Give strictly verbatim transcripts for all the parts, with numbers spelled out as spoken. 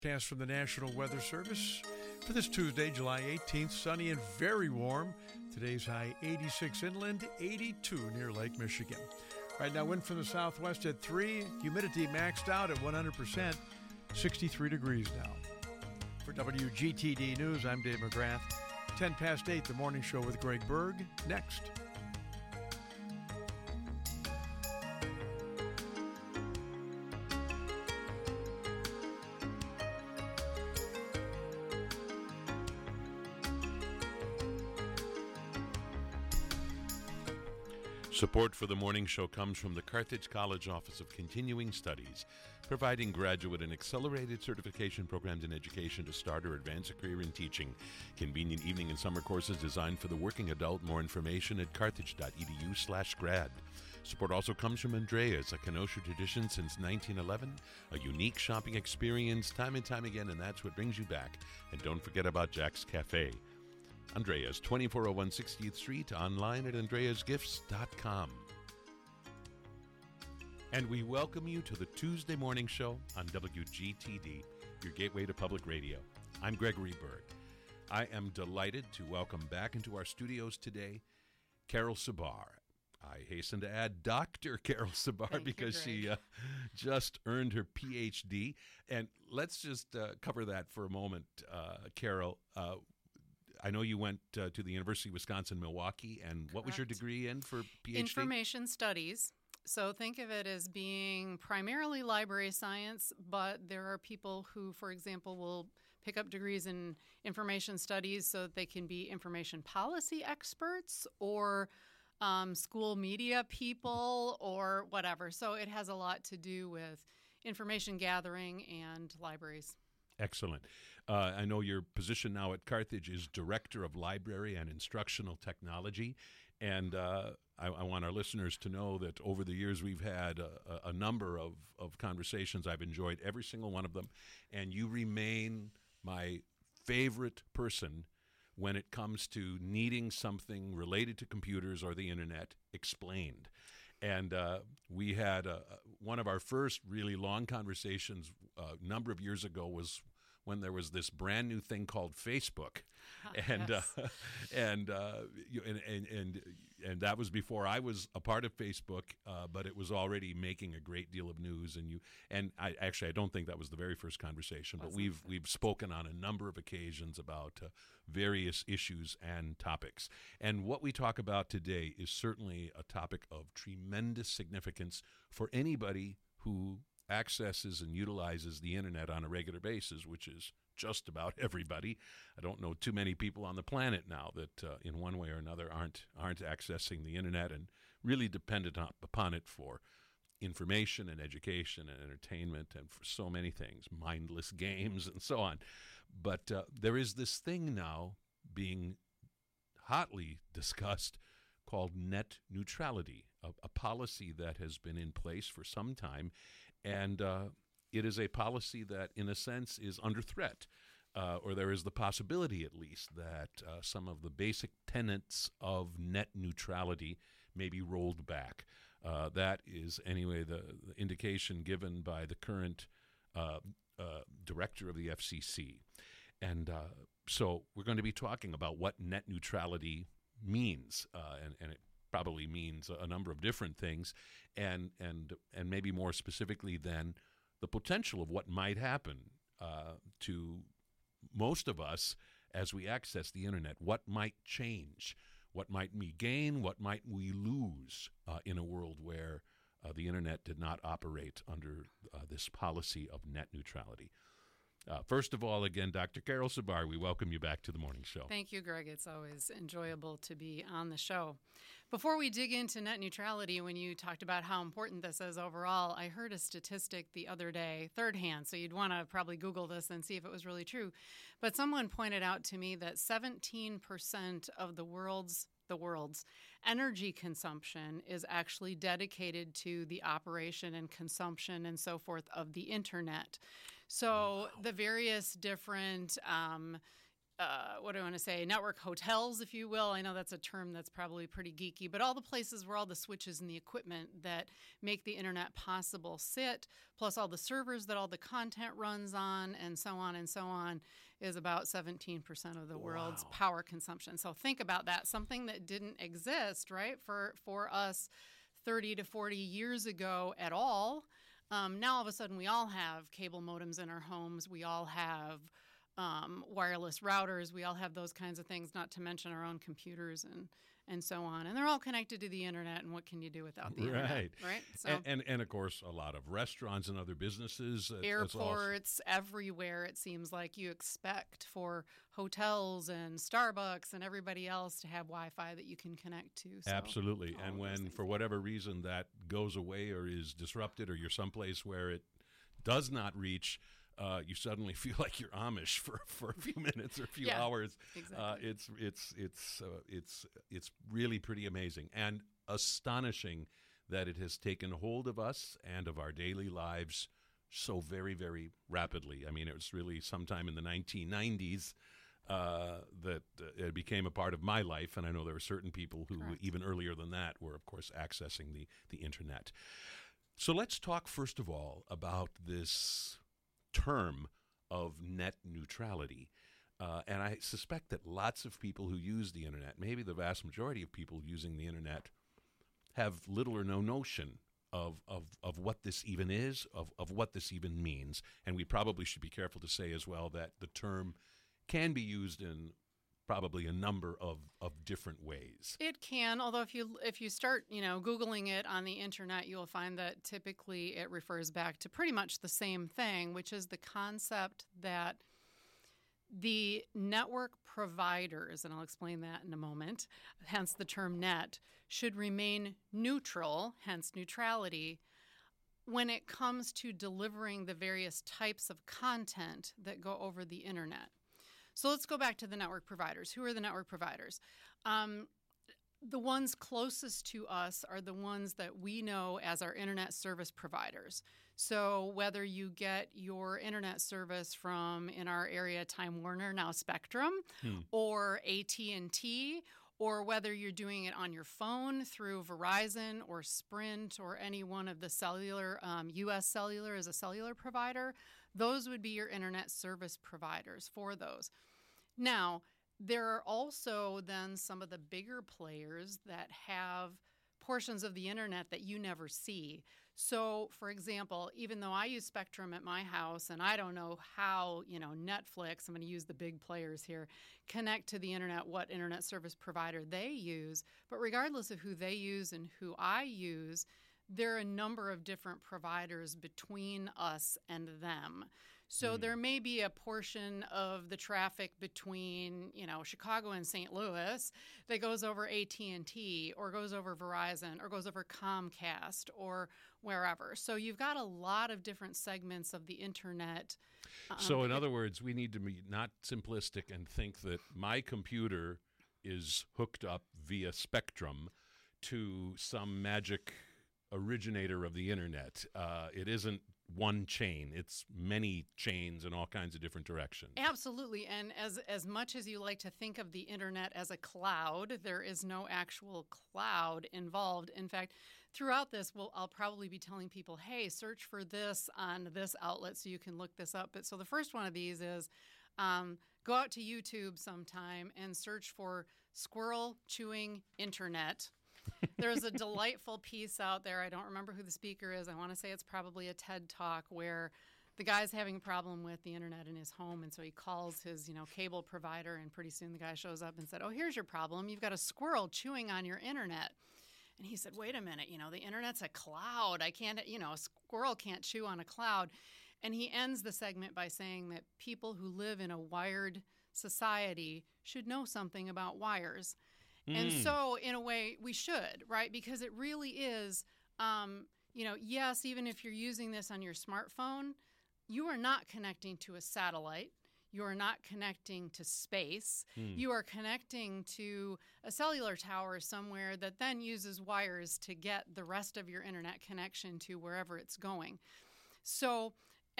Cast from the National Weather Service for this Tuesday, July eighteenth, sunny and very warm. Today's high eighty-six inland, eighty-two near Lake Michigan. Right now, wind from the southwest at three, humidity maxed out at one hundred percent, sixty-three degrees now. For W G T D News, I'm Dave McGrath. ten past eight, the morning show with Greg Berg. Next. Support for the morning show comes from the Carthage College Office of Continuing Studies, providing graduate and accelerated certification programs in education to start or advance a career in teaching. Convenient evening and summer courses designed for the working adult. More information at carthage.edu slash grad. Support also comes from Andrea's, a Kenosha tradition since nineteen eleven, a unique shopping experience time and time again, and that's what brings you back. And don't forget about Jack's Cafe. Andrea's, twenty-four oh one sixtieth Street, online at andreas gifts dot com. And we welcome you to the Tuesday morning show on W G T D, your gateway to public radio. I'm Gregory Berg. I am delighted to welcome back into our studios today Carol Sabar. I hasten to add Doctor Carol Sabar Thank because you, she uh, just earned her P H D. And let's just uh, cover that for a moment, uh, Carol. Uh, I know you went uh, to the University of Wisconsin-Milwaukee, and what was your Correct. degree in for P H D? Information studies. So think of it as being primarily library science, but there are people who, for example, will pick up degrees in information studies so that they can be information policy experts or um, school media people or whatever. So it has a lot to do with information gathering and libraries. Excellent. Uh, I know your position now at Carthage is Director of Library and Instructional Technology, and uh, I, I want our listeners to know that over the years we've had a, a number of, of conversations. I've enjoyed every single one of them, and you remain my favorite person when it comes to needing something related to computers or the internet explained. And uh, we had uh, one of our first really long conversations uh, a number of years ago was when there was this brand new thing called Facebook, and yes. uh, and, uh, you- and and and and that was before I was a part of Facebook, uh, but it was already making a great deal of news. And you and I actually I don't think that was the very first conversation, but Wasn't we've it? we've spoken on a number of occasions about uh, various issues and topics. And what we talk about today is certainly a topic of tremendous significance for anybody who accesses and utilizes the internet on a regular basis, which is just about everybody. I don't know too many people on the planet now that uh, in one way or another aren't aren't accessing the internet and really dependent on, upon it for information and education and entertainment and for so many things, mindless games and so on. But uh, there is this thing now being hotly discussed called net neutrality, a, a policy that has been in place for some time, and uh, it is a policy that, in a sense, is under threat, uh, or there is the possibility, at least, that uh, some of the basic tenets of net neutrality may be rolled back. Uh, that is, anyway, the, the indication given by the current uh, uh, director of the F C C. And uh, so we're going to be talking about what net neutrality means, uh, and, and it probably means a number of different things, and and and maybe more specifically then the potential of what might happen uh, to most of us as we access the internet. What might change? What might we gain? What might we lose uh, in a world where uh, the internet did not operate under uh, this policy of net neutrality? Uh, first of all, again, Doctor Carol Sabar, we welcome you back to the morning show. Thank you, Greg. It's always enjoyable to be on the show. Before we dig into net neutrality, when you talked about how important this is overall, I heard a statistic the other day, third hand, so you'd want to probably Google this and see if it was really true. But someone pointed out to me that seventeen percent of the world's the world's energy consumption is actually dedicated to the operation and consumption and so forth of the internet. So wow. the various different um, uh, what do I want to say, network hotels, if you will. I know that's a term that's probably pretty geeky, but all the places where all the switches and the equipment that make the internet possible sit, plus all the servers that all the content runs on, and so on and so on, is about seventeen percent of the Wow. world's power consumption. So think about that, something that didn't exist, right, for, for us thirty to forty years ago at all. Um, now all of a sudden we all have cable modems in our homes. We all have um, wireless routers. We all have those kinds of things, not to mention our own computers and, and so on. And they're all connected to the internet, and what can you do without the internet? Right. Right. So And, and, and of course, a lot of restaurants and other businesses. uh, it's also- airports, everywhere, it seems like you expect for hotels and Starbucks and everybody else to have Wi-Fi that you can connect to. So Absolutely. all And of those when, things. for whatever reason, that goes away or is disrupted, or you're someplace where it does not reach, uh, you suddenly feel like you're Amish for, for a few minutes or a few Yeah, hours. exactly. Uh, it's it's it's uh, it's it's really pretty amazing and astonishing that it has taken hold of us and of our daily lives so very, very rapidly. I mean, it was really sometime in the nineteen nineties uh, that uh, it became a part of my life, and I know there were certain people who, Correct. even earlier than that, were, of course, accessing the, the internet. So let's talk, first of all, about this term of net neutrality. Uh, and I suspect that lots of people who use the internet, maybe the vast majority of people using the internet, have little or no notion of, of, of what this even is, of, of what this even means. And we probably should be careful to say as well that the term can be used in probably a number of, of different ways. It can, although if you if you start, you know, Googling it on the internet, you'll find that typically it refers back to pretty much the same thing, which is the concept that the network providers, and I'll explain that in a moment, hence the term net, should remain neutral, hence neutrality, when it comes to delivering the various types of content that go over the internet. So let's go back to the network providers. Who are the network providers? Um, the ones closest to us are the ones that we know as our internet service providers. So whether you get your internet service from, in our area, Time Warner, now Spectrum, Hmm. or A T and T, or whether you're doing it on your phone through Verizon or Sprint or any one of the cellular, um, U S Cellular is a cellular provider, those would be your internet service providers for those. Now, there are also then some of the bigger players that have portions of the internet that you never see. So, for example, even though I use Spectrum at my house and I don't know how, you know, Netflix, I'm going to use the big players here, connect to the internet, what internet service provider they use, but regardless of who they use and who I use, there are a number of different providers between us and them. So Mm. there may be a portion of the traffic between, you know, Chicago and Saint Louis that goes over A T and T or goes over Verizon or goes over Comcast or wherever. So you've got a lot of different segments of the internet. Um, So, in other words, we need to be not simplistic and think that my computer is hooked up via Spectrum to some magic originator of the internet. Uh, it isn't one chain. It's many chains in all kinds of different directions. Absolutely. And as as much as you like to think of the internet as a cloud, there is no actual cloud involved. In fact, throughout this, we'll, I'll probably be telling people, hey, search for this on this outlet so you can look this up. But so the first one of these is um, go out to YouTube sometime and search for squirrel chewing internet. There's a delightful piece out there. I don't remember who the speaker is. I want to say it's probably a TED Talk where the guy's having a problem with the internet in his home, and so he calls his, you know, cable provider, and pretty soon the guy shows up and said, oh, here's your problem. You've got a squirrel chewing on your internet. And he said, wait a minute, you know, the internet's a cloud. I can't, you know, a squirrel can't chew on a cloud. And he ends the segment by saying that people who live in a wired society should know something about wires. And Mm. so, in a way, we should, right? Because it really is, um, you know, yes, even if you're using this on your smartphone, you are not connecting to a satellite. You are not connecting to space. Mm. You are connecting to a cellular tower somewhere that then uses wires to get the rest of your internet connection to wherever it's going. So,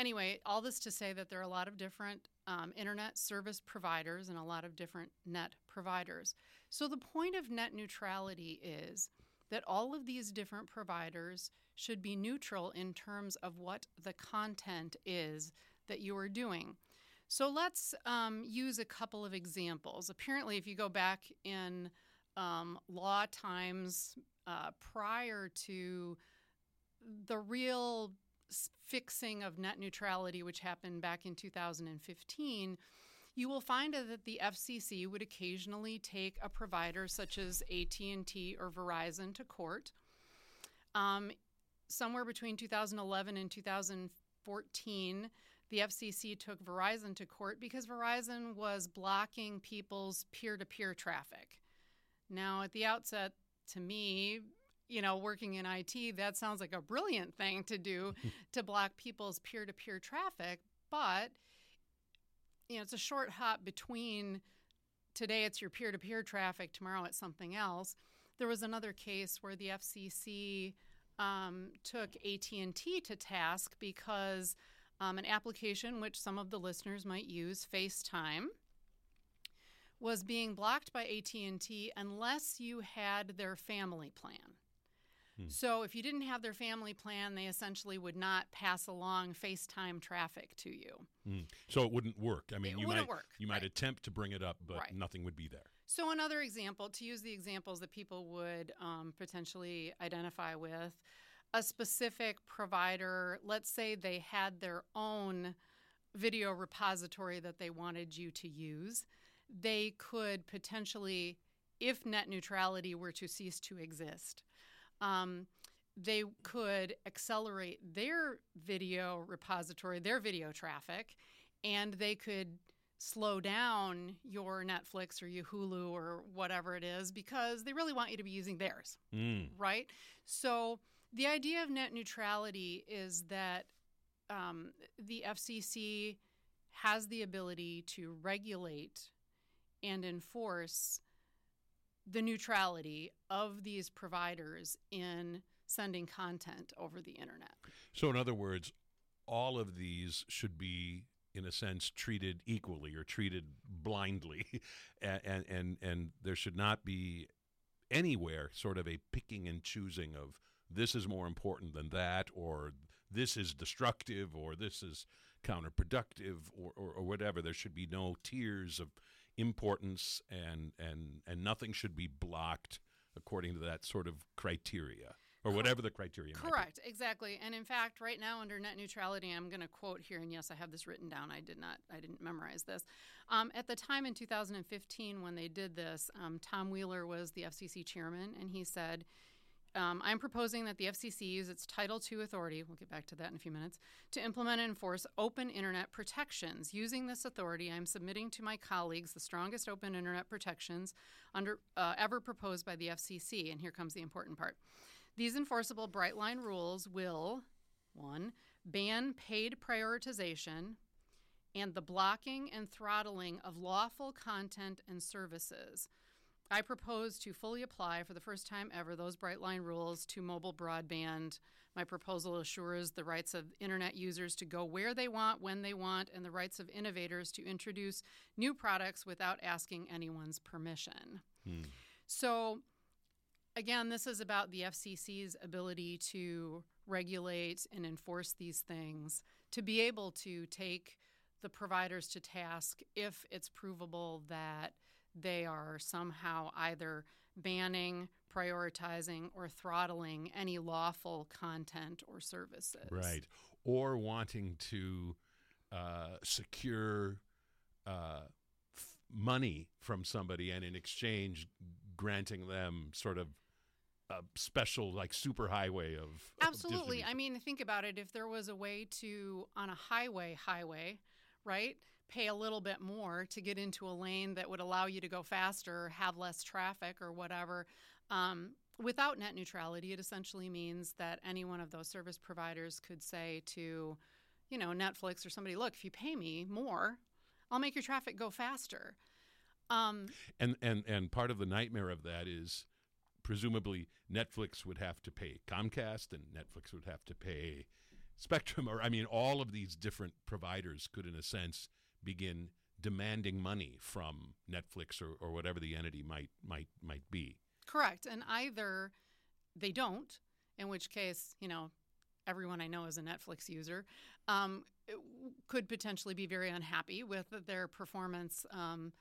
anyway, all this to say that there are a lot of different um, internet service providers and a lot of different net providers. So the point of net neutrality is that all of these different providers should be neutral in terms of what the content is that you are doing. So let's um, use a couple of examples. Apparently, if you go back in um, law times uh, prior to the real fixing of net neutrality, which happened back in two thousand fifteen, you will find that the F C C would occasionally take a provider such as A T and T or Verizon to court. Um, somewhere between two thousand eleven and two thousand fourteen, the F C C took Verizon to court because Verizon was blocking people's peer-to-peer traffic. Now, at the outset, to me, you know, working in I T, that sounds like a brilliant thing to do, to block people's peer-to-peer traffic. But, you know, it's a short hop between today it's your peer-to-peer traffic, tomorrow it's something else. There was another case where the F C C um, took A T and T to task because um, an application which some of the listeners might use, FaceTime, was being blocked by A T and T unless you had their family plan. So if you didn't have their family plan, they essentially would not pass along FaceTime traffic to you. Mm. So it wouldn't work. I mean, it you wouldn't might work, you might right. attempt to bring it up, but Right. nothing would be there. So another example, to use the examples that people would um, potentially identify with, a specific provider, let's say they had their own video repository that they wanted you to use, they could potentially, if net neutrality were to cease to exist, um, they could accelerate their video repository, their video traffic, and they could slow down your Netflix or your Hulu or whatever it is because they really want you to be using theirs, Mm. right? So the idea of net neutrality is that um, the F C C has the ability to regulate and enforce the neutrality of these providers in sending content over the internet. So in other words, all of these should be, in a sense, treated equally or treated blindly, and, and and and there should not be anywhere sort of a picking and choosing of this is more important than that, or this is destructive, or this is counterproductive, or, or, or whatever. There should be no tiers of importance, and, and, and nothing should be blocked according to that sort of criteria, or whatever the criteria might be. Correct, exactly. And in fact, right now under net neutrality, I'm going to quote here, and yes, I have this written down. I did not, I didn't memorize this. Um, at the time in two thousand fifteen when they did this, um, Tom Wheeler was the F C C chairman, and he said, Um, I'm proposing that the F C C use its Title two authority, we'll get back to that in a few minutes, to implement and enforce open internet protections. Using this authority, I'm submitting to my colleagues the strongest open internet protections under uh, ever proposed by the F C C. And here comes the important part. These enforceable bright line rules will, one, ban paid prioritization and the blocking and throttling of lawful content and services. I propose to fully apply for the first time ever those bright line rules to mobile broadband. My proposal assures the rights of internet users to go where they want, when they want, and the rights of innovators to introduce new products without asking anyone's permission. Hmm. So, again, this is about the F C C's ability to regulate and enforce these things, to be able to take the providers to task if it's provable that they are somehow either banning, prioritizing, or throttling any lawful content or services. Right. Or wanting to uh, secure uh, f- money from somebody and in exchange granting them sort of a special, like, superhighway of, of Absolutely. distribution. I mean, think about it. If there was a way to, on a highway, highway, right, pay a little bit more to get into a lane that would allow you to go faster, have less traffic or whatever. Um, without net neutrality, it essentially means that any one of those service providers could say to, you know, Netflix or somebody, look, if you pay me more, I'll make your traffic go faster. Um, and, and, and part of the nightmare of that is presumably Netflix would have to pay Comcast and Netflix would have to pay Spectrum, or I mean, all of these different providers could, in a sense, begin demanding money from Netflix or, or whatever the entity might might might be. Correct. And either they don't, in which case, you know, everyone I know is a Netflix user, um, could potentially be very unhappy with their performance um,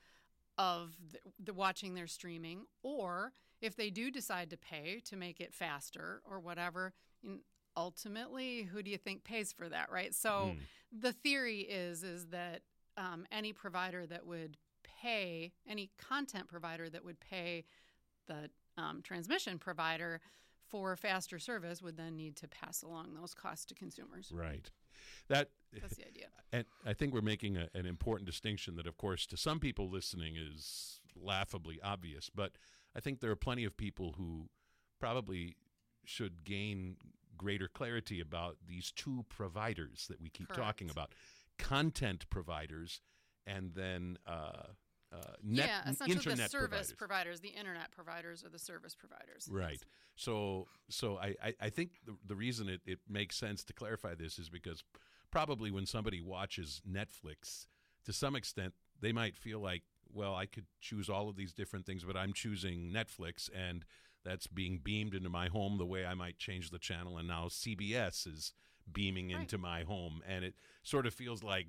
of the, the watching their streaming. Or if they do decide to pay to make it faster or whatever, in, ultimately, who do you think pays for that, right? So mm. the theory is is that um, any provider that would pay, any content provider that would pay the um, transmission provider for faster service would then need to pass along those costs to consumers. Right. That That's the idea. And I think we're making a, an important distinction that, of course, to some people listening is laughably obvious, but I think there are plenty of people who probably should gain greater clarity about these two providers that we keep Correct. talking about. Content providers and then uh, uh, net, yeah, essentially internet the service providers. providers, the internet providers, or the service providers. Right. Yes. So, so I, I, I think the, the reason it, it makes sense to clarify this is because probably when somebody watches Netflix, to some extent, they might feel like, well, I could choose all of these different things, but I'm choosing Netflix, and that's being beamed into my home the way I might change the channel, and now C B S is beaming right. into my home, and it sort of feels like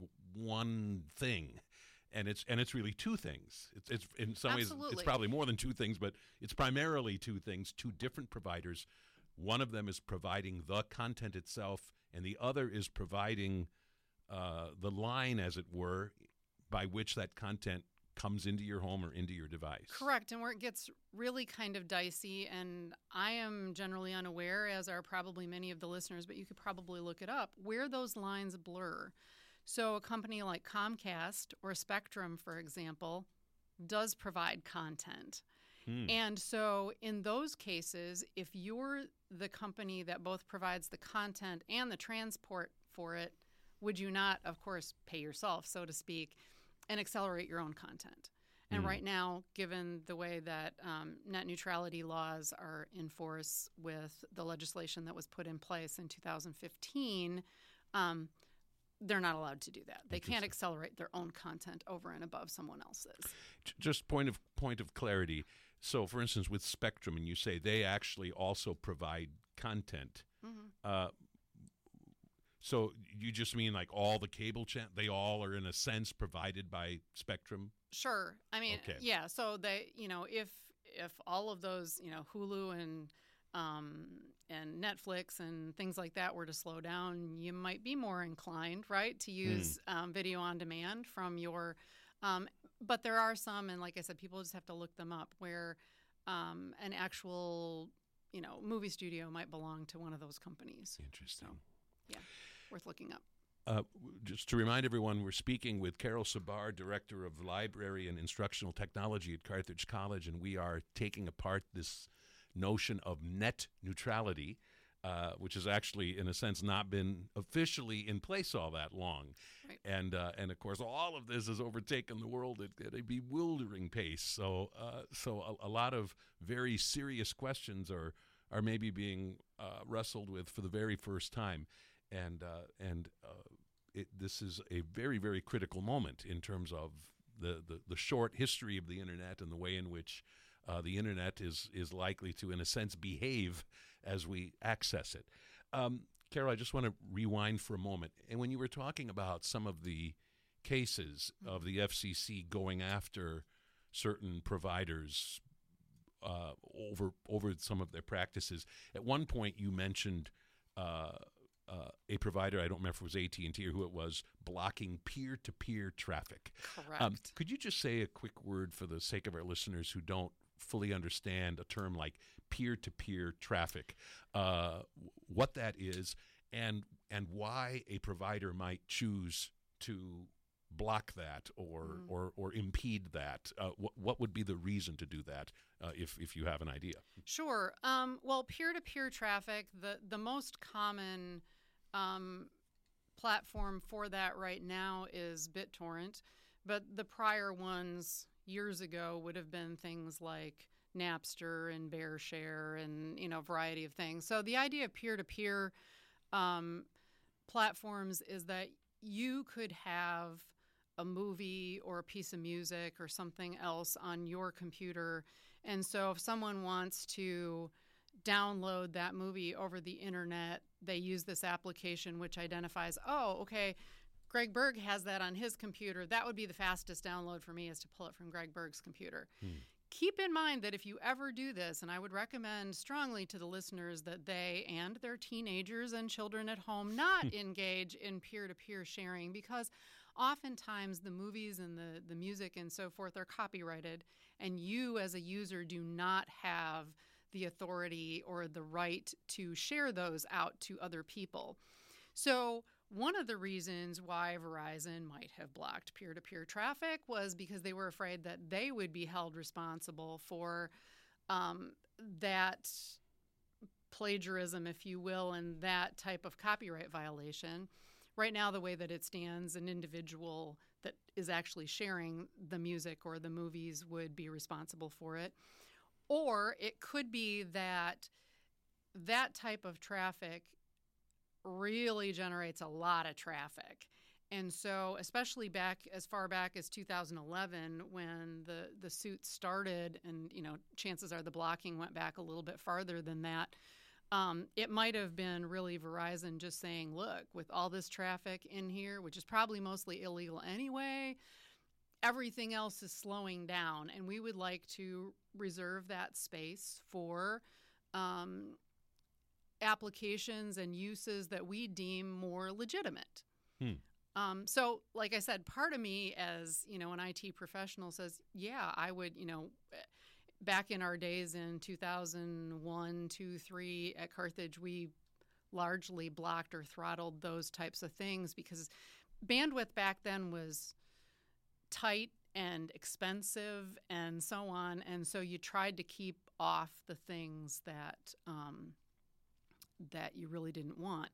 one thing. And it's and it's really two things. It's it's in some Absolutely. ways it's probably more than two things, but it's primarily two things, two different providers. One of them is providing the content itself, and the other is providing uh, the line, as it were, by which that content comes into your home or into your device. Correct, and where it gets really kind of dicey, and I am generally unaware, as are probably many of the listeners, but you could probably look it up, where those lines blur. So a company like Comcast or Spectrum, for example, does provide content. Hmm. And so in those cases, if you're the company that both provides the content and the transport for it, would you not, of course, pay yourself, so to speak, and accelerate your own content? And mm. right now, given the way that um, net neutrality laws are in force with the legislation that was put in place in two thousand fifteen, um, they're not allowed to do that. They can't accelerate their own content over and above someone else's. Just point of point of clarity. So, for instance, with Spectrum, and you say they actually also provide content. Mm-hmm. Uh, So you just mean like all the cable channel, they all are in a sense provided by Spectrum? Sure. I mean, okay. yeah. So they, you know, if if all of those, you know, Hulu and um, and Netflix and things like that were to slow down, you might be more inclined, right, to use mm. um, video on demand from your. Um, but there are some, and like I said, people just have to look them up, where um, an actual, you know, movie studio might belong to one of those companies. Interesting. So, yeah. Worth looking up. Uh, just to remind everyone, we're speaking with Carol Sabar, Director of Library and Instructional Technology at Carthage College, and we are taking apart this notion of net neutrality, uh, which has actually, in a sense, not been officially in place all that long. Right. And, uh, and of course, all of this has overtaken the world at, at a bewildering pace. So, uh, so a, a lot of very serious questions are, are maybe being uh, wrestled with for the very first time. And uh, and uh, it, this is a very, very critical moment in terms of the, the, the short history of the Internet and the way in which uh, the Internet is is likely to, in a sense, behave as we access it. Um, Carol, I just want to rewind for a moment. And when you were talking about some of the cases of the F C C going after certain providers uh, over over some of their practices, at one point you mentioned Uh, Uh, a provider, I don't remember if it was A T and T or who it was, blocking peer-to-peer traffic. Correct. Um, could you just say a quick word for the sake of our listeners who don't fully understand a term like peer-to-peer traffic, uh, what that is, and and why a provider might choose to block that or mm. or, or impede that? Uh, what, what would be the reason to do that, uh, if, if you have an idea? Sure. Um, well, peer-to-peer traffic, the, the most common um, platform for that right now is BitTorrent, but the prior ones years ago would have been things like Napster and BearShare and, you know, a variety of things. So the idea of peer-to-peer um, platforms is that you could have a movie or a piece of music or something else on your computer. And so if someone wants to download that movie over the internet, they use this application which identifies, oh, okay, Greg Berg has that on his computer. That would be the fastest download for me, is to pull it from Greg Berg's computer. Hmm. Keep in mind that if you ever do this, and I would recommend strongly to the listeners that they and their teenagers and children at home not engage in peer-to-peer sharing, because oftentimes the movies and the, the music and so forth are copyrighted, and you as a user do not have the authority or the right to share those out to other people. So one of the reasons why Verizon might have blocked peer-to-peer traffic was because they were afraid that they would be held responsible for um, that plagiarism, if you will, and that type of copyright violation. Right now, the way that it stands, an individual that is actually sharing the music or the movies would be responsible for it. Or it could be that that type of traffic really generates a lot of traffic. And so, especially back as far back as two thousand eleven, when the, the suit started, and, you know, chances are the blocking went back a little bit farther than that, um, it might have been really Verizon just saying, look, with all this traffic in here, which is probably mostly illegal anyway, everything else is slowing down, and we would like to reserve that space for um, applications and uses that we deem more legitimate. Hmm. Um, so, like I said, part of me as, you know, an I T professional says, yeah, I would, you know, back in our days in two thousand one, two, three at Carthage, we largely blocked or throttled those types of things because bandwidth back then was tight and expensive and so on. And so you tried to keep off the things that um, that you really didn't want.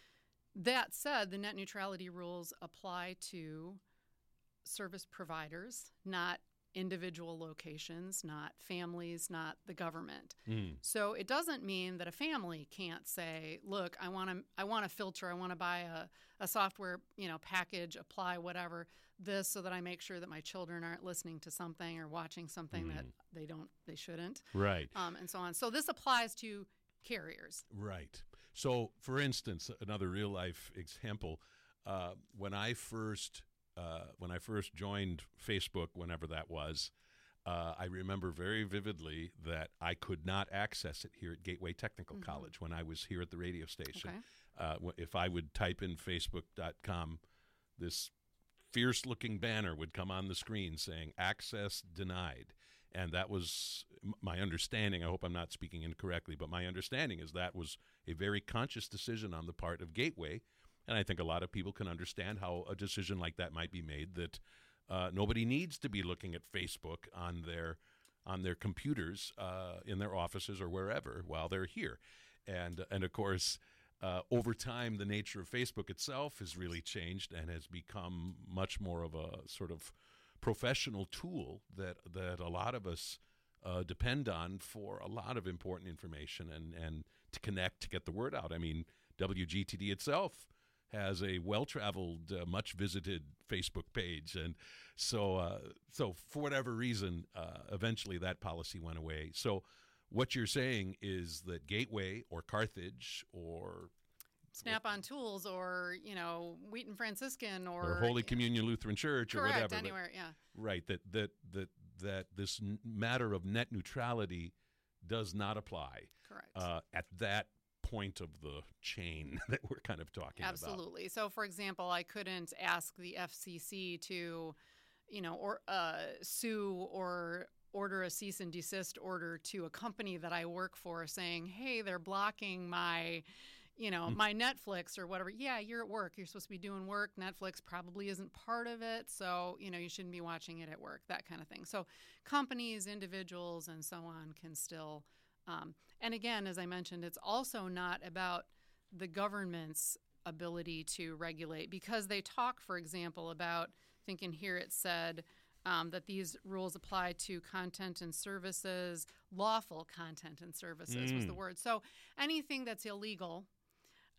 That said, the net neutrality rules apply to service providers, not individual locations, not families, not the government. Mm. So it doesn't mean that a family can't say, look, I want to I want to filter, I want to buy a, a software, you know, package, apply whatever, this so that I make sure that my children aren't listening to something or watching something mm. that they don't they shouldn't. Right. Um, and so on. So this applies to carriers. Right. So, for instance, another real-life example, uh, when I first uh, when I first joined Facebook, whenever that was, uh, I remember very vividly that I could not access it here at Gateway Technical mm-hmm. College when I was here at the radio station. Okay. Uh, if I would type in facebook dot com, this fierce-looking banner would come on the screen saying, access denied. And that was my understanding. I hope I'm not speaking incorrectly, but my understanding is that was a very conscious decision on the part of Gateway. And I think a lot of people can understand how a decision like that might be made, that uh, nobody needs to be looking at Facebook on their on their computers uh, in their offices or wherever while they're here. And, and of course, uh, over time, the nature of Facebook itself has really changed and has become much more of a sort of professional tool that that a lot of us uh, depend on for a lot of important information and, and to connect, to get the word out. I mean, W G T D itself has a well-traveled, uh, much-visited Facebook page. And so, uh, so for whatever reason, uh, eventually that policy went away. So what you're saying is that Gateway or Carthage or Snap-on Tools or, you know, Wheaton Franciscan or, or Holy Communion Lutheran Church correct, or whatever. Anywhere, yeah. Right, that that that that this n- matter of net neutrality does not apply. Correct. Uh, at that point of the chain that we're kind of talking Absolutely. about. Absolutely. So, for example, I couldn't ask the F C C to, you know, or uh, sue or order a cease and desist order to a company that I work for saying, hey, they're blocking my, you know, my Netflix or whatever. Yeah, you're at work. You're supposed to be doing work. Netflix probably isn't part of it. So, you know, you shouldn't be watching it at work, that kind of thing. So companies, individuals, and so on can still, um, and again, as I mentioned, it's also not about the government's ability to regulate, because they talk, for example, about, I think in here it said, Um, that these rules apply to content and services, lawful content and services mm. was the word. So anything that's illegal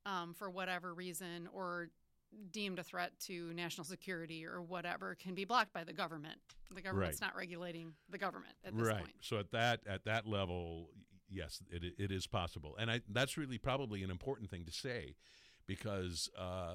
um, for whatever reason, or deemed a threat to national security or whatever, can be blocked by the government. The government's Right. not regulating the government at this Right. point. So at that at that level, yes, it it is possible, and I that's really probably an important thing to say, because uh,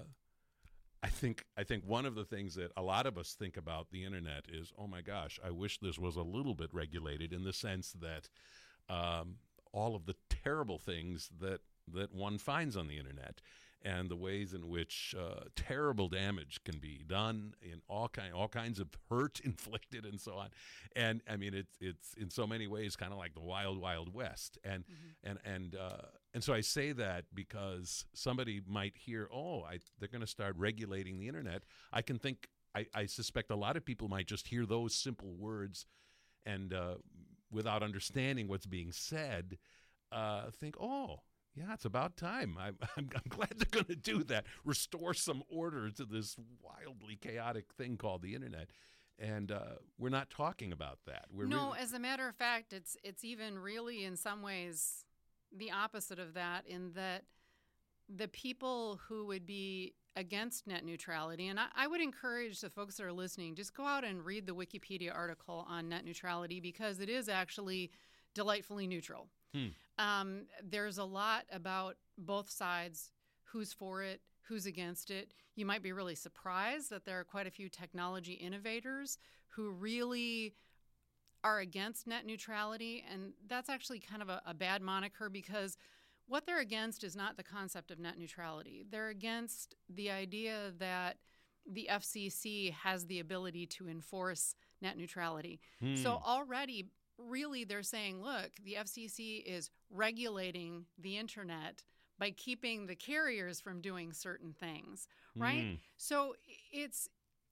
I think I think one of the things that a lot of us think about the internet is, oh my gosh, I wish this was a little bit regulated, in the sense that um, all of the terrible things that that one finds on the internet, and the ways in which uh, terrible damage can be done, in all kind all kinds of hurt inflicted, and so on. And I mean, it's it's in so many ways kind of like the wild, wild west. And Mm-hmm. and and uh, and so I say that because somebody might hear, oh, I, they're going to start regulating the internet. I can think, I, I suspect a lot of people might just hear those simple words, and uh, without understanding what's being said, uh, think, oh, yeah, it's about time. I, I'm, I'm glad they're going to do that, restore some order to this wildly chaotic thing called the internet. And uh, we're not talking about that. We're no, really, as a matter of fact, it's it's even really in some ways the opposite of that, in that the people who would be against net neutrality, and I, I would encourage the folks that are listening, just go out and read the Wikipedia article on net neutrality, because it is actually delightfully neutral. Hmm. Um, there's a lot about both sides, who's for it, who's against it. You might be really surprised that there are quite a few technology innovators who really are against net neutrality, and that's actually kind of a, a bad moniker, because what they're against is not the concept of net neutrality. They're against the idea that the F C C has the ability to enforce net neutrality. Hmm. So already, really, they're saying, look, the F C C is regulating the internet by keeping the carriers from doing certain things, right? Mm. So it's,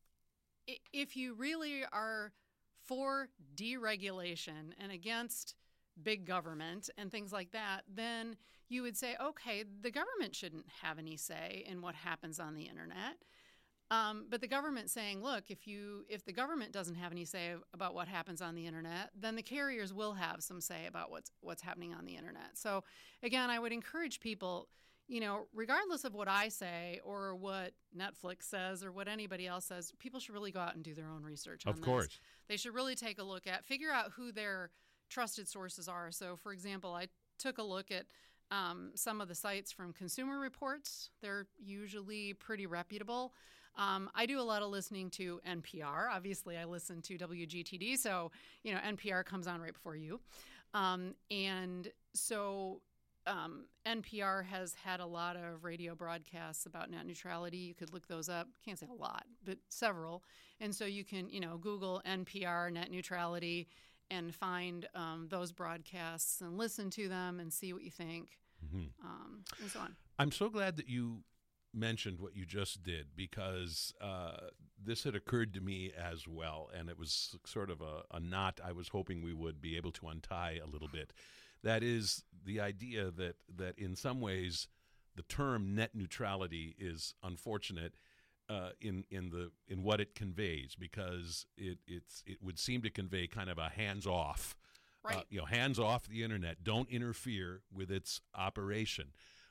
i- if you really are for deregulation and against big government and things like that, then you would say, okay, the government shouldn't have any say in what happens on the internet. Um, but the government saying, look, if you if the government doesn't have any say about what happens on the internet, then the carriers will have some say about what's what's happening on the internet. So again, I would encourage people, you know, regardless of what I say or what Netflix says or what anybody else says, people should really go out and do their own research on Of this. course. They should really take a look at, figure out who their trusted sources are. So, for example, I took a look at um, some of the sites from Consumer Reports. They're usually pretty reputable. Um, I do a lot of listening to N P R. Obviously, I listen to W G T D, so you know N P R comes on right before you. Um, and so um, N P R has had a lot of radio broadcasts about net neutrality. You could look those up. Can't say a lot, but several. And so you can, you know, Google N P R net neutrality and find um, those broadcasts and listen to them and see what you think, Mhm. um, and so on. I'm so glad that you mentioned what you just did, because uh, this had occurred to me as well, and it was sort of a, a knot I was hoping we would be able to untie a little bit. That is the idea that that in some ways the term net neutrality is unfortunate uh, in in the in what it conveys, because it it's it would seem to convey kind of a hands off. Right. Uh, you know, hands off the internet. Don't interfere with its operation.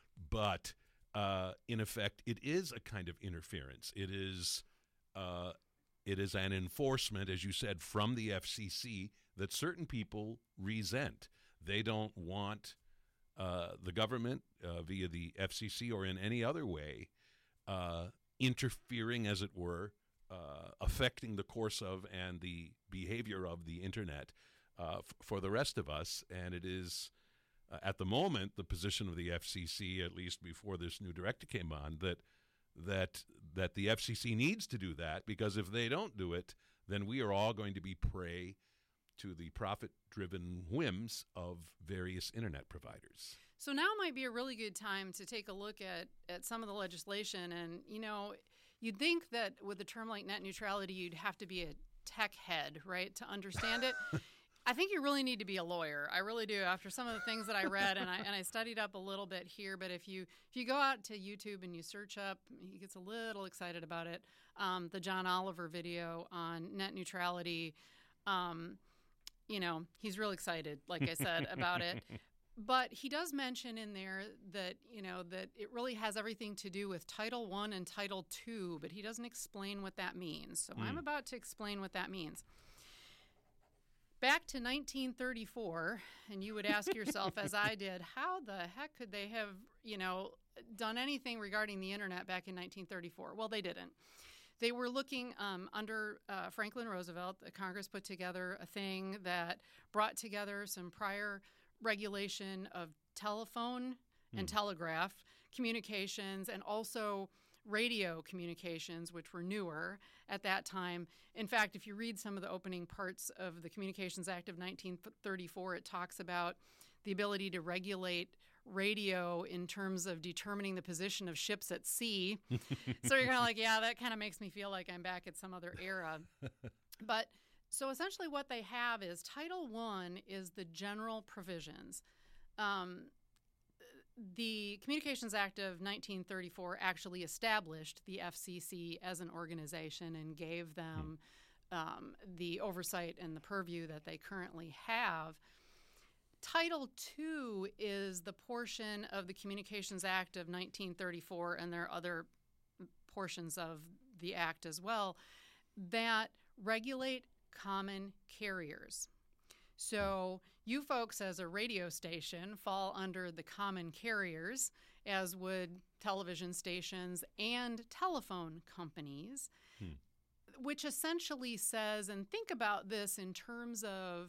But uh, in effect, it is a kind of interference. It is, uh, it is an enforcement, as you said, from the F C C that certain people resent. They don't want uh, the government uh, via the F C C or in any other way uh, interfering, as it were, uh, affecting the course of and the behavior of the internet uh, f- for the rest of us. And it is, uh, at the moment, the position of the F C C, at least before this new director came on, that that that the F C C needs to do that, because if they don't do it, then we are all going to be prey to the profit-driven whims of various internet providers. So now might be a really good time to take a look at, at some of the legislation. And, you know, you'd think that with a term like net neutrality, you'd have to be a tech head, right, to understand it. I think you really need to be a lawyer. I really do. After some of the things that I read, and I and I studied up a little bit here. But if you if you go out to YouTube and you search up, he gets a little excited about it. Um, the John Oliver video on net neutrality. Um, you know, he's real excited, like I said, about it. But he does mention in there that, you know, that it really has everything to do with Title One and Title Two, but he doesn't explain what that means. So mm. I'm about to explain what that means. Back to nineteen thirty-four, and you would ask yourself, as I did, how the heck could they have, you know, done anything regarding the internet back in nineteen thirty-four? Well, they didn't. They were looking um, under uh, Franklin Roosevelt. The Congress put together a thing that brought together some prior regulation of telephone and mm. telegraph communications, and also radio communications, which were newer at that time. In fact, if you read some of the opening parts of the Communications Act of nineteen thirty-four, it talks about the ability to regulate radio in terms of determining the position of ships at sea. So you're kind of like, yeah, that kind of makes me feel like I'm back at some other era. But so essentially what they have is Title One is the general provisions. Um, the Communications Act of nineteen thirty-four actually established the F C C as an organization and gave them um, the oversight and the purview that they currently have. Title Two is the portion of the Communications Act of nineteen thirty-four, and there are other portions of the Act as well, that regulate common carriers. So you folks as a radio station fall under the common carriers, as would television stations and telephone companies, hmm. which essentially says, and think about this in terms of,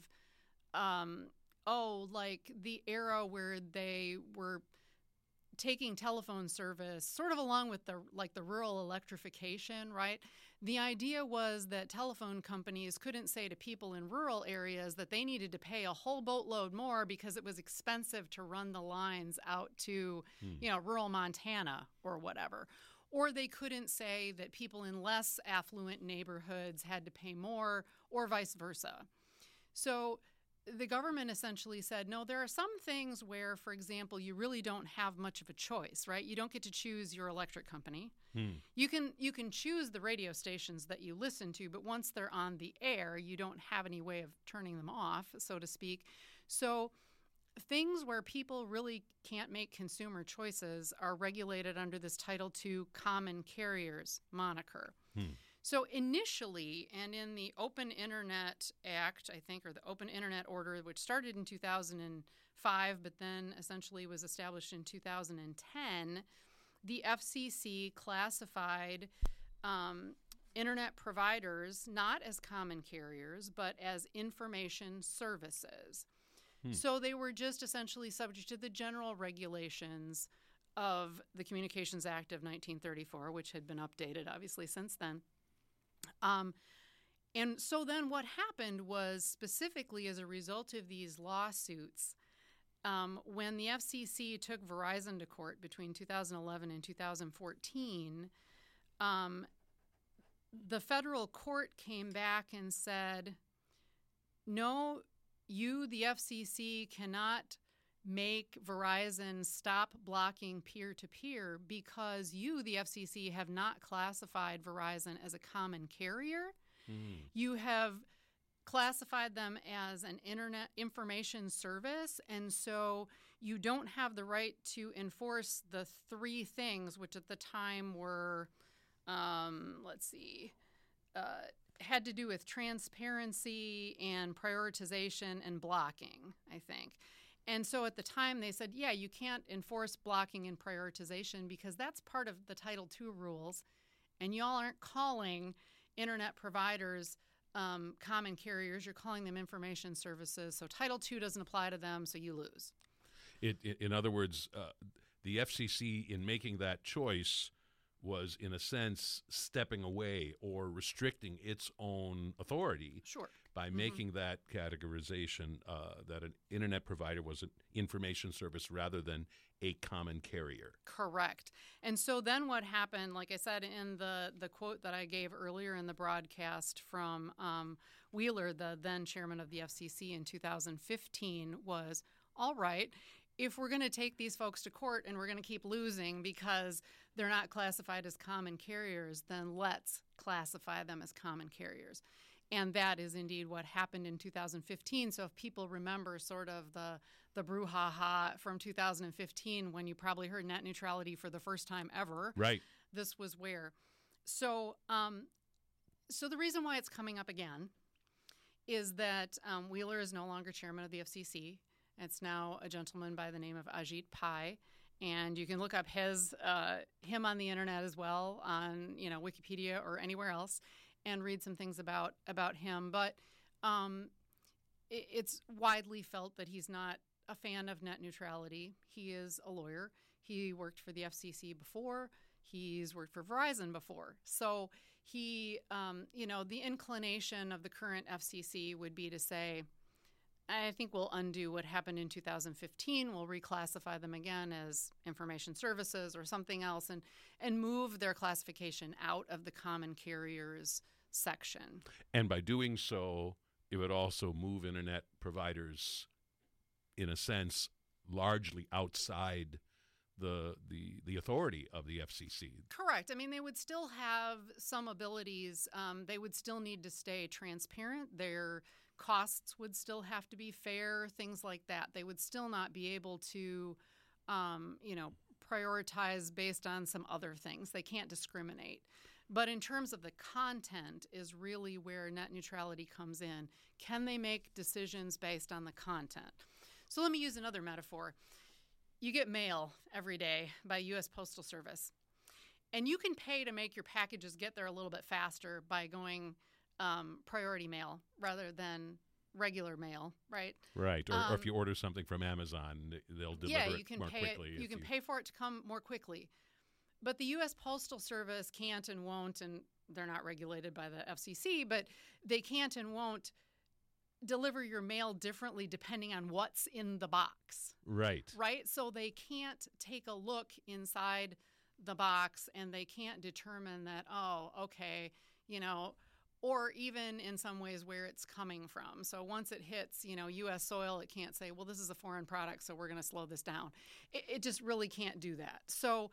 um, oh, like the era where they were taking telephone service sort of along with the like the rural electrification, right? The idea was that telephone companies couldn't say to people in rural areas that they needed to pay a whole boatload more because it was expensive to run the lines out to, hmm. you know, rural Montana or whatever. Or they couldn't say that people in less affluent neighborhoods had to pay more, or vice versa. So the government essentially said, no, there are some things where, for example, you really don't have much of a choice, right? You don't get to choose your electric company. Hmm. You can you can choose the radio stations that you listen to, but once they're on the air, you don't have any way of turning them off, so to speak. So things where people really can't make consumer choices are regulated under this Title Two Common Carriers moniker. Hmm. So initially, and in the Open Internet Act, I think, or the Open Internet Order, which started in two thousand five, but then essentially was established in two thousand ten, the F C C classified um, internet providers not as common carriers, but as information services. Hmm. So they were just essentially subject to the general regulations of the Communications Act of nineteen thirty-four, which had been updated, obviously, since then. Um, and so then what happened was, specifically as a result of these lawsuits, um, when the F C C took Verizon to court between two thousand eleven and two thousand fourteen, um, the federal court came back and said, no, you, the F C C, cannot make Verizon stop blocking peer-to-peer because you, the F C C, have not classified Verizon as a common carrier. Mm. You have classified them as an internet information service, and so you don't have the right to enforce the three things, which at the time were, um, let's see, uh, had to do with transparency and prioritization and blocking, I think. And so at the time they said, yeah, you can't enforce blocking and prioritization because that's part of the Title Two rules, and y'all aren't calling internet providers um, common carriers. You're calling them information services. So Title Two doesn't apply to them, so you lose. It, it, in other words, uh, the F C C, in making that choice, was, in a sense, stepping away or restricting its own authority. Sure. By mm-hmm. making that categorization uh, that an internet provider was an information service rather than a common carrier. Correct. And so then what happened, like I said in the, the quote that I gave earlier in the broadcast from um, Wheeler, the then chairman of the F C C in two thousand fifteen, was, all right, if we're going to take these folks to court and we're going to keep losing because they're not classified as common carriers, then let's classify them as common carriers. And that is indeed what happened in two thousand fifteen. So if people remember sort of the the brouhaha from two thousand fifteen when you probably heard net neutrality for the first time ever, Right. this was where. So, um, so the reason why it's coming up again is that um, Wheeler is no longer chairman of the F C C. It's now a gentleman by the name of Ajit Pai, and you can look up his uh, him on the internet as well on you know Wikipedia or anywhere else, and read some things about about him. But um, it, it's widely felt that he's not a fan of net neutrality. He is a lawyer. He worked for the F C C before. He's worked for Verizon before. So he, um, you know, the inclination of the current F C C would be to say, I think we'll undo what happened in two thousand fifteen. We'll reclassify them again as information services or something else and, and move their classification out of the common carriers section. And by doing so, it would also move internet providers, in a sense, largely outside the the the authority of the F C C. Correct. I mean, they would still have some abilities. Um, they would still need to stay transparent. Their costs would still have to be fair, things like that. They would still not be able to, um, you know, prioritize based on some other things. They can't discriminate. But in terms of the content is really where net neutrality comes in. Can they make decisions based on the content? So let me use another metaphor. You get mail every day by U S Postal Service, and you can pay to make your packages get there a little bit faster by going um, priority mail rather than regular mail, right? Right. Or, Um, or if you order something from Amazon, they'll deliver yeah, you it can more pay quickly. It, if you can pay for it to come more quickly. But the U S Postal Service can't and won't, and they're not regulated by the F C C, but they can't and won't deliver your mail differently depending on what's in the box. Right. Right? So they can't take a look inside the box and they can't determine that, oh, okay, you know, or even in some ways where it's coming from. So once it hits, you know, U S soil, it can't say, well, this is a foreign product, so we're going to slow this down. It, it just really can't do that. So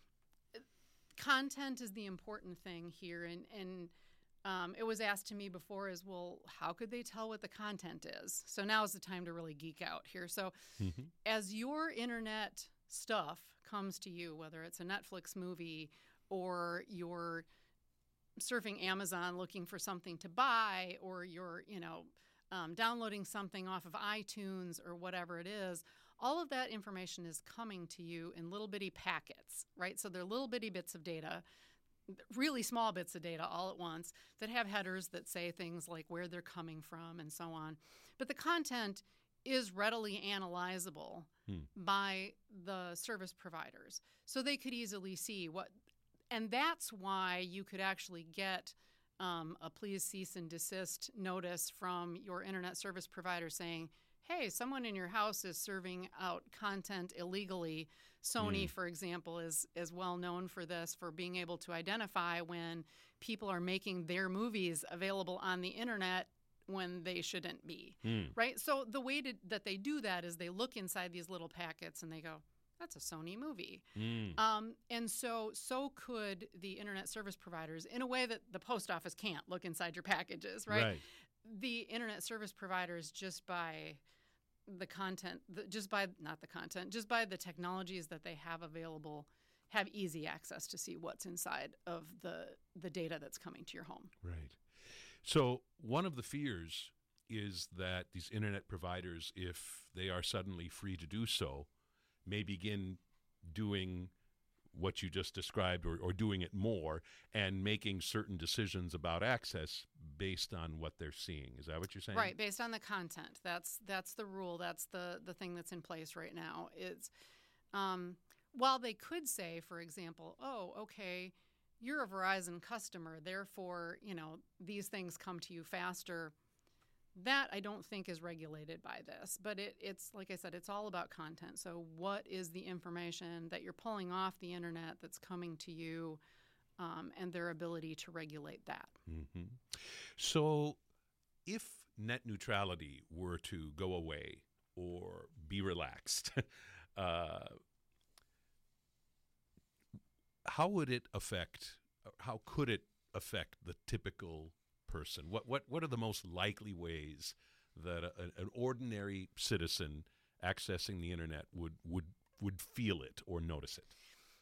content is the important thing here. And, and um, it was asked to me before as, well, how could they tell what the content is? So now is the time to really geek out here. So Mm-hmm. as your internet stuff comes to you, whether it's a Netflix movie or you're surfing Amazon looking for something to buy, or you're, you know, um, downloading something off of iTunes or whatever it is, all of that information is coming to you in little bitty packets, right? So they're little bitty bits of data, really small bits of data all at once that have headers that say things like where they're coming from and so on. But the content is readily analyzable Hmm. by the service providers. So they could easily see what, and that's why you could actually get um, a please cease and desist notice from your internet service provider saying, hey, someone in your house is serving out content illegally. Sony, Mm. for example, is, is well known for this, for being able to identify when people are making their movies available on the internet when they shouldn't be, Mm. right? So the way to, that they do that is they look inside these little packets and they go, that's a Sony movie. Mm. Um, and so so could the internet service providers in a way that the post office can't look inside your packages, right? Right. The internet service providers, just by the content, the, just by, not the content, just by the technologies that they have available, have easy access to see what's inside of the, the data that's coming to your home. Right. So one of the fears is that these internet providers, if they are suddenly free to do so, may begin doing what you just described, or, or doing it more, and making certain decisions about access based on what they're seeing. Is that what you're saying? Right, based on the content. That's that's the rule. That's the, the thing that's in place right now. It's um, while they could say, for example, oh, okay, you're a Verizon customer, therefore, you know, these things come to you faster. That I don't think is regulated by this. But it, it's, like I said, it's all about content. So what is the information that you're pulling off the internet that's coming to you, um, and their ability to regulate that? Mm-hmm. So if net neutrality were to go away or be relaxed, uh, how would it affect, how could it affect the typical person? What what what are the most likely ways that a, an ordinary citizen accessing the internet would would would feel it or notice it?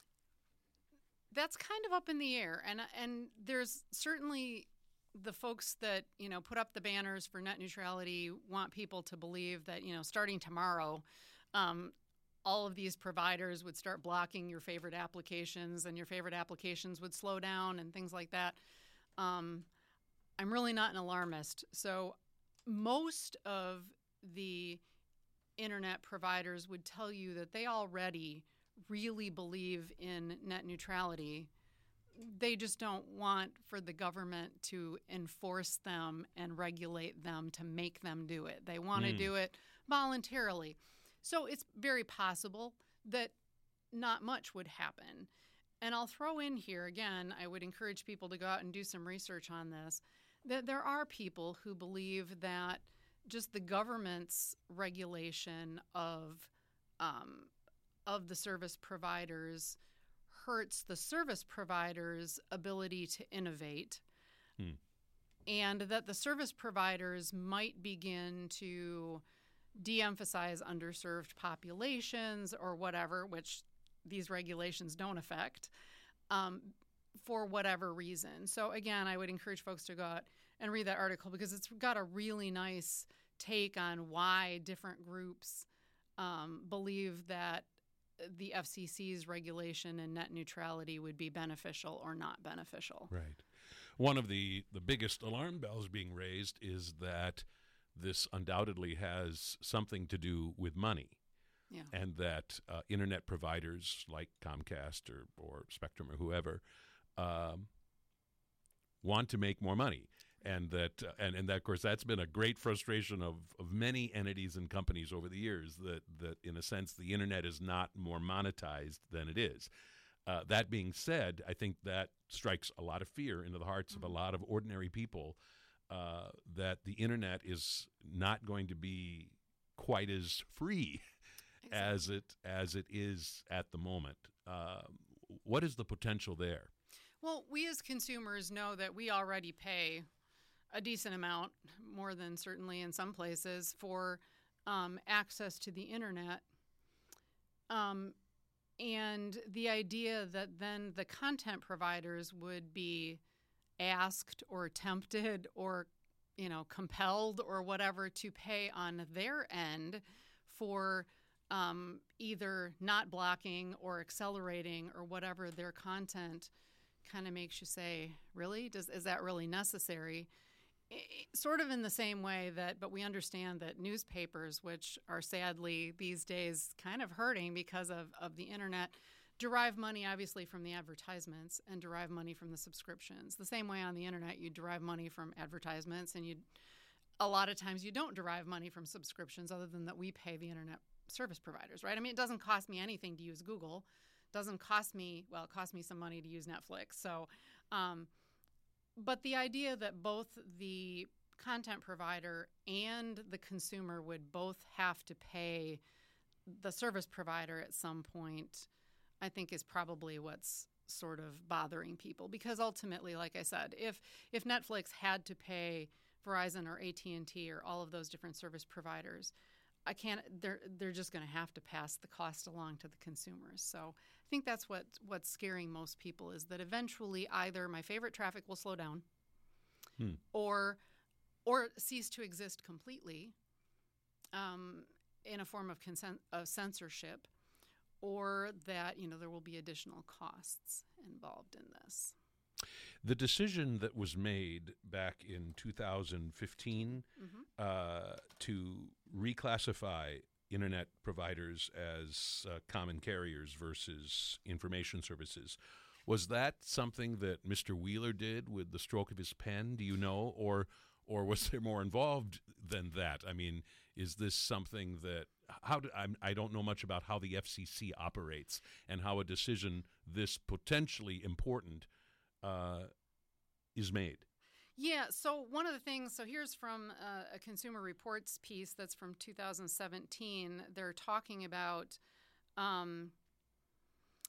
That's kind of up in the air, and and there's certainly the folks that, you know, put up the banners for net neutrality want people to believe that, you know, starting tomorrow, um, all of these providers would start blocking your favorite applications, and your favorite applications would slow down and things like that. Um, I'm really not an alarmist. So most of the internet providers would tell you that they already really believe in net neutrality. They just don't want for the government to enforce them and regulate them to make them do it. They want to Mm. do it voluntarily. So it's very possible that not much would happen. And I'll throw in here, again, I would encourage people to go out and do some research on this, that there are people who believe that just the government's regulation of um, of the service providers hurts the service providers' ability to innovate, Hmm. and that the service providers might begin to de-emphasize underserved populations or whatever, which these regulations don't affect, um, for whatever reason. So again, I would encourage folks to go out and read that article because it's got a really nice take on why different groups um, believe that the F C C's regulation and net neutrality would be beneficial or not beneficial. Right. One of the, the biggest alarm bells being raised is that this undoubtedly has something to do with money. Yeah. And that uh, internet providers like Comcast or, or Spectrum or whoever um, want to make more money. And that, uh, and, and that, of course, that's been a great frustration of, of many entities and companies over the years, that, that in a sense, the internet is not more monetized than it is. Uh, that being said, I think that strikes a lot of fear into the hearts Mm-hmm. of a lot of ordinary people, uh, that the internet is not going to be quite as free Exactly. as it as it is at the moment. Uh, what is the potential there? Well, we as consumers know that we already pay a decent amount, more than certainly in some places, for um, access to the internet. Um, and the idea that then the content providers would be asked or tempted or, you know, compelled or whatever to pay on their end for um, either not blocking or accelerating or whatever their content kind of makes you say, really? Does, is that really necessary? I, sort of in the same way that, but we understand that newspapers, which are sadly these days kind of hurting because of, of the internet, derive money obviously from the advertisements and derive money from the subscriptions. The same way on the internet you derive money from advertisements, and you a lot of times you don't derive money from subscriptions other than that we pay the internet service providers, right? I mean, it doesn't cost me anything to use Google. Doesn't cost me, well, it costs me some money to use Netflix. So, um, but the idea that both the content provider and the consumer would both have to pay the service provider at some point, I think is probably what's sort of bothering people. Because ultimately, like I said, if if Netflix had to pay Verizon or A T and T or all of those different service providers, I can't. They're they're just going to have to pass the cost along to the consumers. So I think that's what what's scaring most people, is that eventually either my favorite traffic will slow down, Hmm. or or cease to exist completely, um, in a form of consent of censorship, or that, you know, there will be additional costs involved in this. The decision that was made back in two thousand fifteen Mm-hmm. uh, to reclassify internet providers as uh, common carriers versus information services, was that something that Mister Wheeler did with the stroke of his pen? Do you know, or or was there more involved than that? I mean, is this something that how do, I'm, I don't know much about how the F C C operates and how a decision this potentially important uh, is made. Yeah, so one of the things, so here's from uh, a Consumer Reports piece that's from two thousand seventeen. They're talking about um,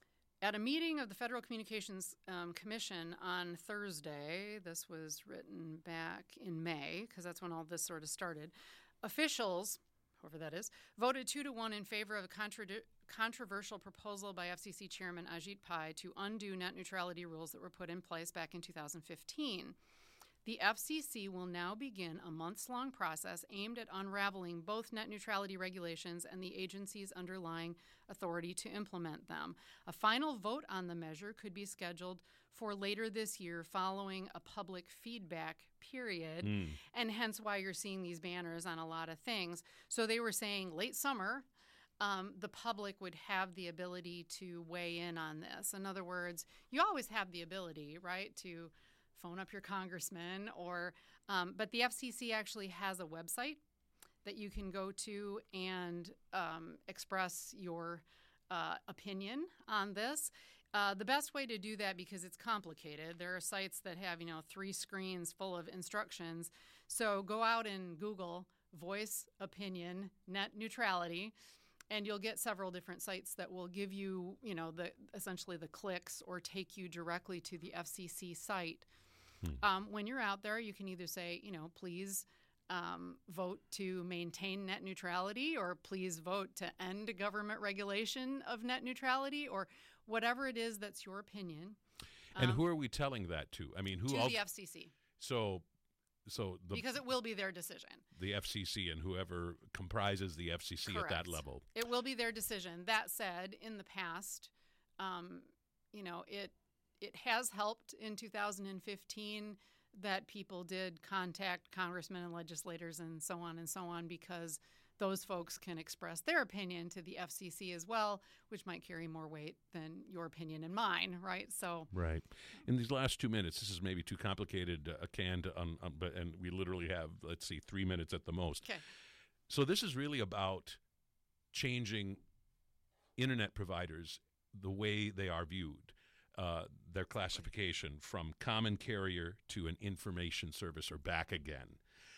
At a meeting of the Federal Communications um, Commission on Thursday, this was written back in May, because that's when all this sort of started, officials, whoever that is, voted two to one in favor of a contra- controversial proposal by F C C Chairman Ajit Pai to undo net neutrality rules that were put in place back in two thousand fifteen. The F C C will now begin a months-long process aimed at unraveling both net neutrality regulations and the agency's underlying authority to implement them. A final vote on the measure could be scheduled for later this year following a public feedback period, mm. and hence why you're seeing these banners on a lot of things. So they were saying late summer, um, the public would have the ability to weigh in on this. In other words, you always have the ability, right, to phone up your congressman, or um, but the F C C actually has a website that you can go to and um, express your uh, opinion on this. Uh, the best way to do that, because it's complicated, there are sites that have, you know, three screens full of instructions. So go out and Google voice opinion net neutrality, and you'll get several different sites that will give you, you know, the essentially the clicks or take you directly to the F C C site. Hmm. Um, when you're out there, you can either say, you know, please um, vote to maintain net neutrality, or please vote to end government regulation of net neutrality, or whatever it is that's your opinion. And um, who are we telling that to? I mean, who? To all, the F C C. So, so the, because it will be their decision. The F C C and whoever comprises the F C C Correct. At that level. It will be their decision. That said, in the past, um, you know, it. It has helped in two thousand fifteen that people did contact congressmen and legislators and so on and so on, because those folks can express their opinion to the F C C as well, which might carry more weight than your opinion and mine, right? So right. In these last two minutes, this is maybe too complicated uh, a can to, um, um, but and we literally have, let's see, three minutes at the most. Okay. So this is really about changing internet providers the way they are viewed. Uh, their classification from common carrier to an information service or back again.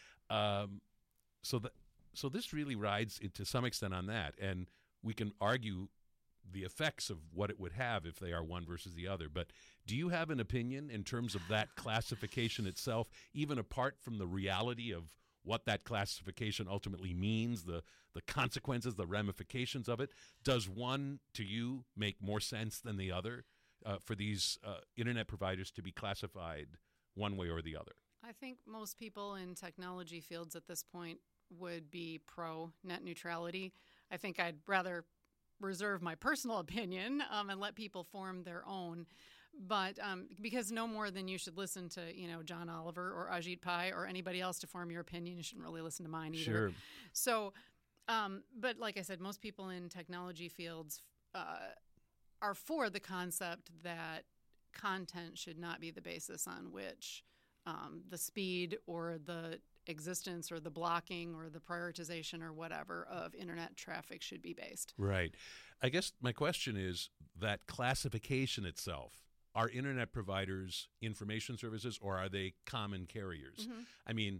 Um, so that so this really rides it to some extent on that, and we can argue the effects of what it would have if they are one versus the other. But do you have an opinion in terms of that classification itself, even apart from the reality of what that classification ultimately means, the the consequences, the ramifications of it? Does one, to you, make more sense than the other? Uh, for these uh, internet providers to be classified one way or the other? I think most people in technology fields at this point would be pro net neutrality. I think I'd rather reserve my personal opinion um, and let people form their own. But um, because no more than you should listen to, you know, John Oliver or Ajit Pai or anybody else to form your opinion, you shouldn't really listen to mine either. Sure. So, um, but like I said, most people in technology fields uh, are for the concept that content should not be the basis on which um, the speed or the existence or the blocking or the prioritization or whatever of internet traffic should be based. Right. I guess my question is that classification itself, are internet providers information services or are they common carriers? Mm-hmm. I mean,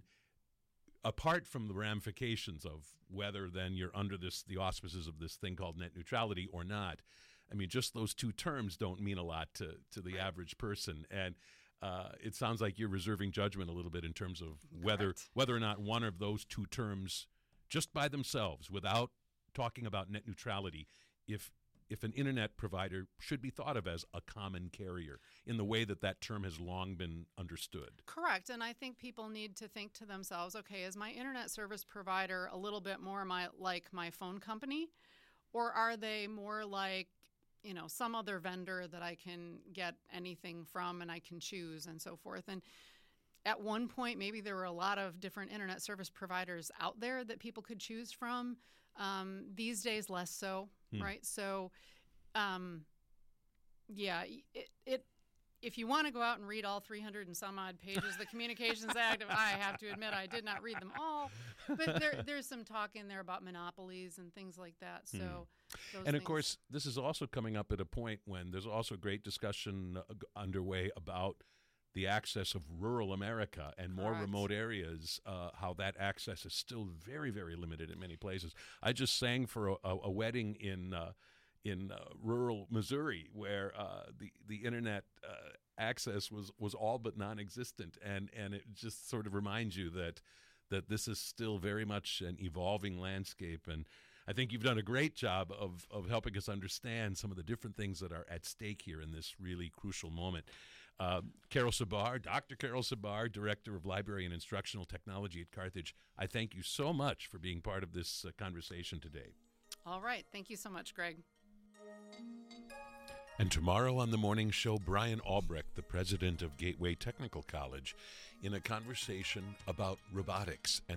apart from the ramifications of whether then you're under this the auspices of this thing called net neutrality or not, I mean, just those two terms don't mean a lot to, to the average person. And uh, it sounds like you're reserving judgment a little bit in terms of whether Correct. whether or not one of those two terms, just by themselves, without talking about net neutrality, if if an internet provider should be thought of as a common carrier in the way that that term has long been understood. Correct. And I think people need to think to themselves, okay, is my internet service provider a little bit more my, like my phone company? Or are they more like, you know, some other vendor that I can get anything from and I can choose and so forth. And at one point, maybe there were a lot of different internet service providers out there that people could choose from. Um, these days, less so, hmm. right? So, um, yeah, it, it if you want to go out and read all three hundred and some odd pages of the Communications Act, I have to admit I did not read them all. But there, there's some talk in there about monopolies and things like that. So, hmm. those and of things. course, this is also coming up at a point when there's also great discussion uh, underway about the access of rural America and more Correct. remote areas, uh, how that access is still very, very limited in many places. I just sang for a, a, a wedding in uh, in uh, rural Missouri, where uh, the the internet uh, access was, was all but non-existent, and and it just sort of reminds you that that this is still very much an evolving landscape. And I think you've done a great job of of helping us understand some of the different things that are at stake here in this really crucial moment. Uh, Carol Sabar, Doctor Carol Sabar, Director of Library and Instructional Technology at Carthage, I thank you so much for being part of this uh, conversation today. All right. Thank you so much, Greg. And tomorrow on the morning show, Brian Albrecht, the president of Gateway Technical College, in a conversation about robotics and